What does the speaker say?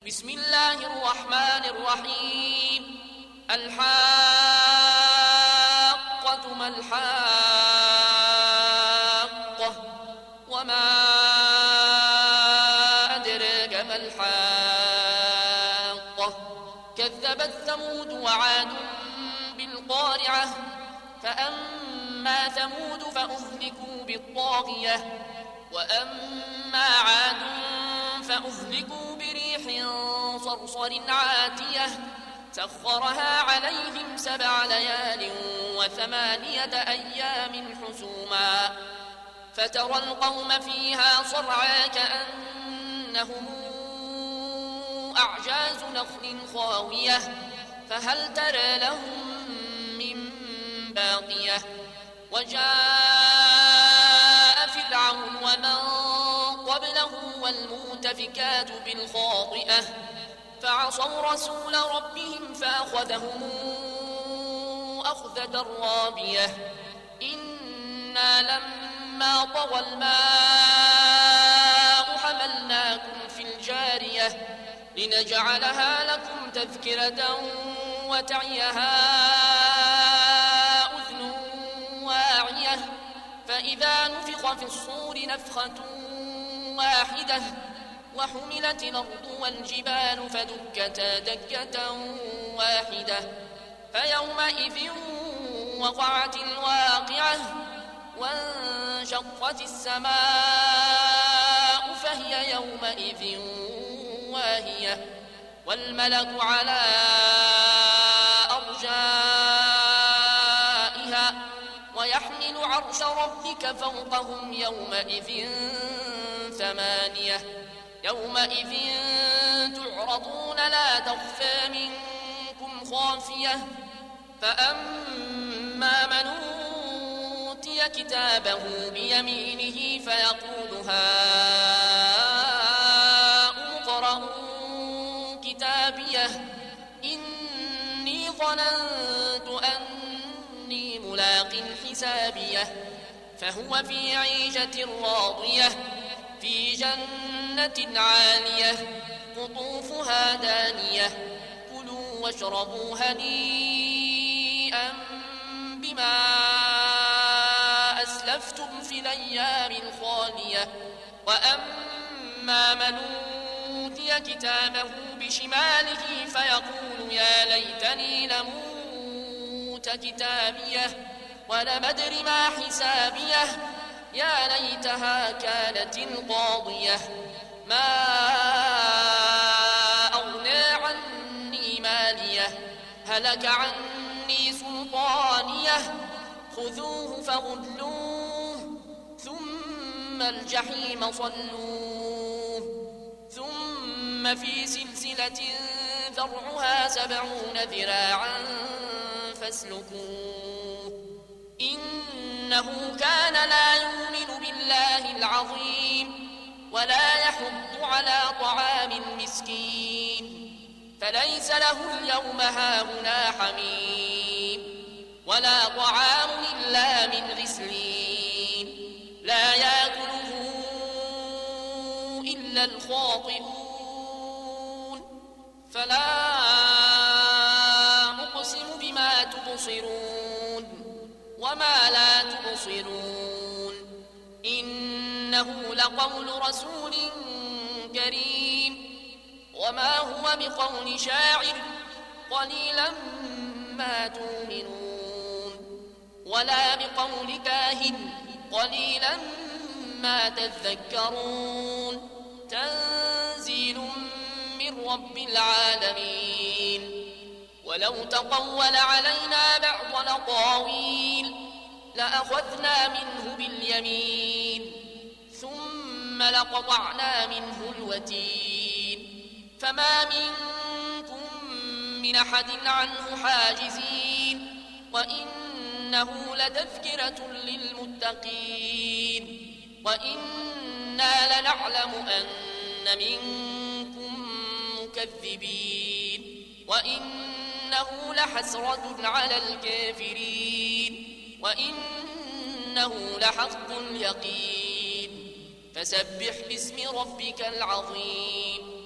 بسم الله الرحمن الرحيم. الحاقة ما الحاقة وما أدراك ما الحاقة كذبت ثمود وعاد بالقارعة فأما ثمود فأهلكوا بالطاغية وأما عاد فأهلكوا بريح صرصر عاتية سخرها عليهم 7 ليال و8 أيام حسوما فترى القوم فيها صرعى كأنهم أعجاز نخل خاوية فهل ترى لهم من باقية وجاء فرعون ومن قبله والمؤتفكات بالخاطئة فعصوا رسول ربهم فأخذهم أخذة رابية إنا لما طغى الماء حملناكم في الجارية لنجعلها لكم تذكرة وتعيها أذن واعية فإذا نفخ في الصور نفخة واحدة وحملت الأرض والجبال فدكتا دكة واحدة فيومئذ وقعت الواقعة وانشقت السماء فهي يومئذ واهية والملك على أرجائها ويحمل عرش ربك فوقهم يومئذ 8 يومئذ تعرضون لا تخفى منكم خافية فأما من أوتي كتابه بيمينه فيقول هاؤم اقرءوا كتابيه إني ظننت أني ملاق حسابيه فهو في عيشة راضية في جنة عالية قطوفها دانية كلوا واشربوا هنيئا بما أسلفتم في الأيام الخالية وأما من أوتي كتابه بشماله فيقول يا ليتني لموت كتابيه ولم أدر ما حسابيه يا ليتها كانت القاضية ما أغنى عني ماليه هلك عني سلطانيه خذوه فغلوه ثم الجحيم صلوه ثم في سلسلة ذرعها 70 ذراعا فاسلكوه إنه كان لا يؤمن بالله العظيم ولا يحض على طعام المسكين فليس له اليوم هاهنا حميم ولا طعام إلا من غسلين لا يأكله إلا الخاطئون فلا أقسم بما تبصرون وما لا تبصرون إنه لقول رسول كريم وما هو بقول شاعر قليلا ما تؤمنون ولا بقول كاهن قليلا ما تذكرون تنزيل من رب العالمين ولو تقول علينا بعض الأقاويل لأخذنا منه باليمين ثم لقطعنا منه الوتين فما منكم من أحد عنه حاجزين وإنه لتذكرة للمتقين وإنا لنعلم أن منكم مكذبين وإنه لحسرة على الكافرين وإنه لحق اليقين فسبح باسم ربك العظيم